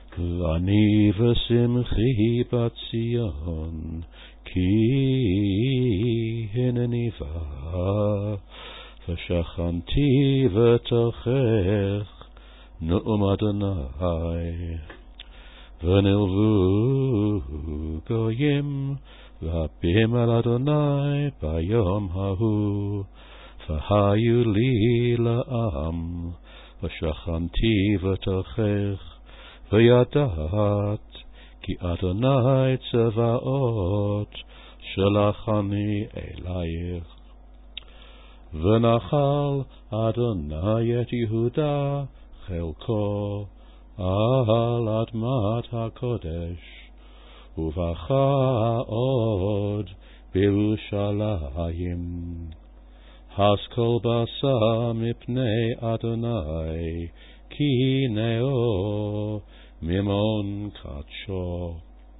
ואני ושמחי בציון, כי הנני בא, ושכנתי בתוכך, נאום אדוני. ונלוו גויים, והביאים אל אדוני ביום ההוא, והיו לי לעם, ושכנתי בתוכך, וידעת כי אדוני צבאות שלחני אלייך. ונחל אדוני את יהודה חלקו על אדמת הקודש, ובכה עוד בירושלים. אז כל בשר מפני אדוני, כי נאו ממון קדשו.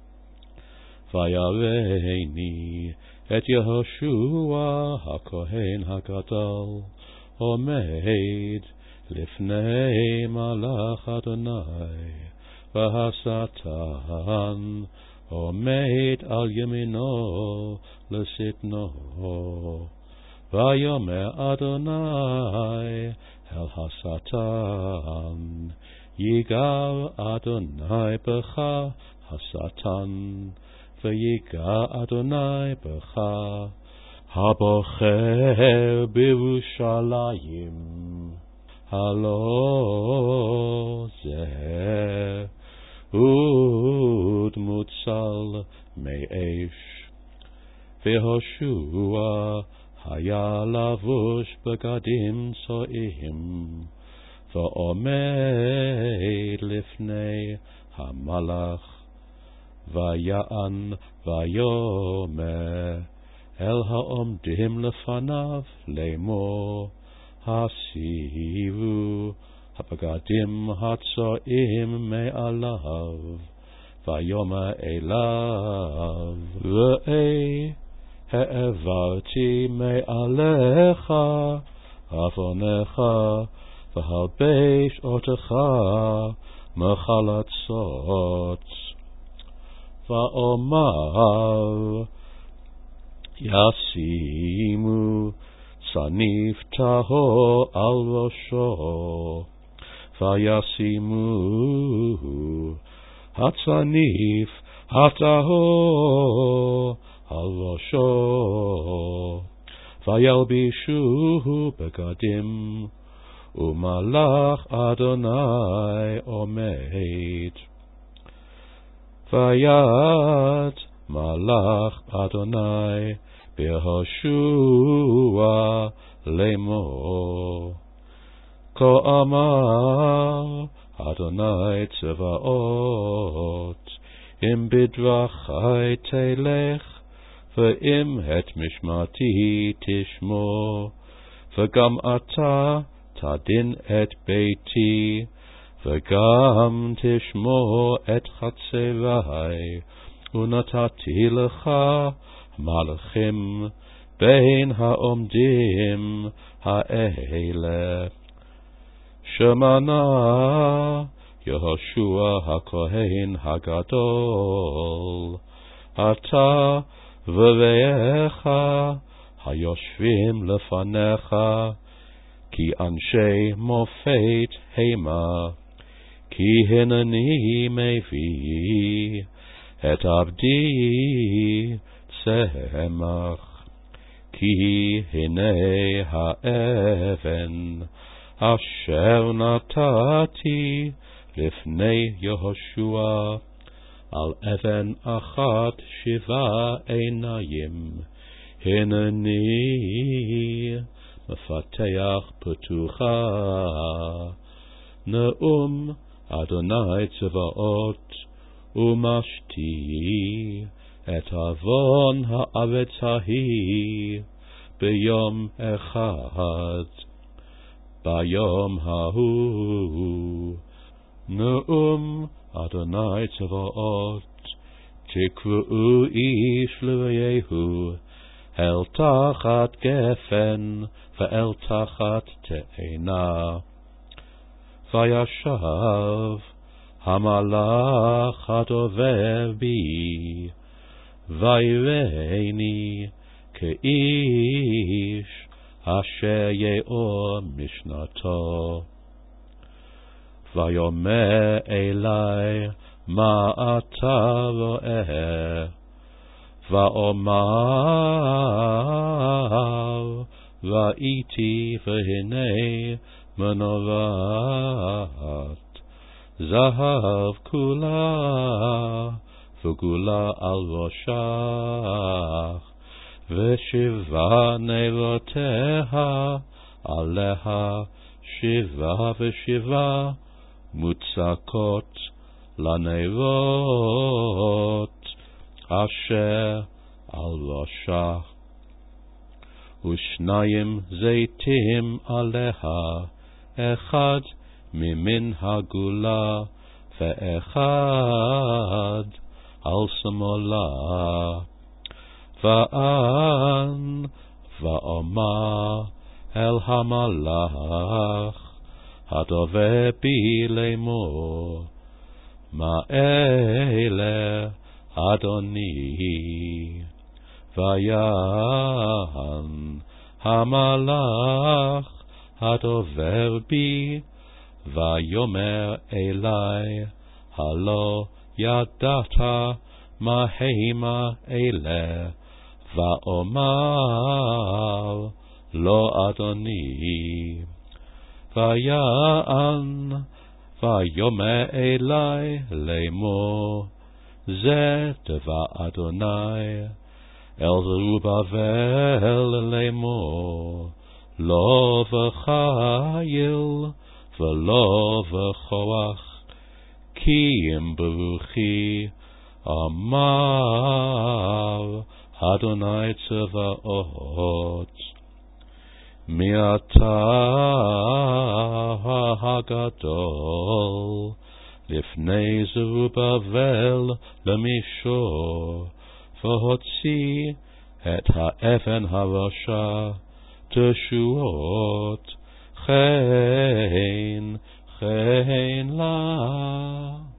ויראני את יהושע הכהן הגדול, עומד לפני מלאך אדוני, והשטן עומד על ימינו לשטנו. ויאמר אדוני אל השטן, ייגע אדוני בך השטן, ויגע אדוני בך, הבוחר בירושלים. הלא זה דמות צל מאש. והושע היה לבוש בגדים צועים, ועומד לפני המלאך, ויען ויאמר אל העומדים לפניו לאמור, הסירו הבגדים הצועים מעליו. ויאמר אליו, ראה העברתי מעליך עוונך, והלבש אותך מחלצות. ואומר, ישימו צניף טהור על ראשו, וישימו הצניף הטהור על ראשו, וילבישו בגדים, ומלאך אדוני עומד. ויד מלאך אדוני ביהושע לאמור, כה אמר אדוני צבאות, אם בדרכי תלך, ואם את משמעתי תשמור, וגם אתה תדין את ביתי, וגם תשמור את חצרי, ונתתי לך מלכים בין העומדים האלה. שמענה יהושע הכהן הגדול, אתה ורעך היושבים לפניך, כי אנשי מופת המה, כי הנני מביא את עבדי צמח. כי הנה האבן אשר נתתי לפני יהושע, על אבן אחת 7 עיניים, הנני מפתח פתוחה. נאום אדוני צבאות, ומשתי את עוון הארץ ההיא ביום אחד. ביום ההוא נאום אדוני צבאות, תקראו איש לרעהו, אל תחת גפן ואל תחת תאנה. וישב המלאך הדובר בי, ויראני כאיש אשר יאור משנתו. ויאמר אלי, מה אתה רואה? ואומר, ראיתי והנה מנורת זהב כולה, וגולה על ראשך, ושבעה נרותיה עליה, שבעה ושבעה מוצקות לנרות אשר על ראשה, ושניים זיתים עליה, אחד ממין הגולה, ואחד על שמאלה. ואומר אל המלאך הדובר בי לאמור, מה אלה אדוני? ויען המלאך הדובר בי, ויאמר אלי, הלא ידעת מה המה אלה? ואומר, לא אדוני. ויען ויאמר אלי לאמור, זה דבר אדוני אל זרובבל לאמור, לא בחיל ולא בכוח, כי אם ברוחי אמר אדוני צבאות. מעתה הגדול לפני זרובבל למישור, והוציא את האבן הרשע תשועות, כן לה.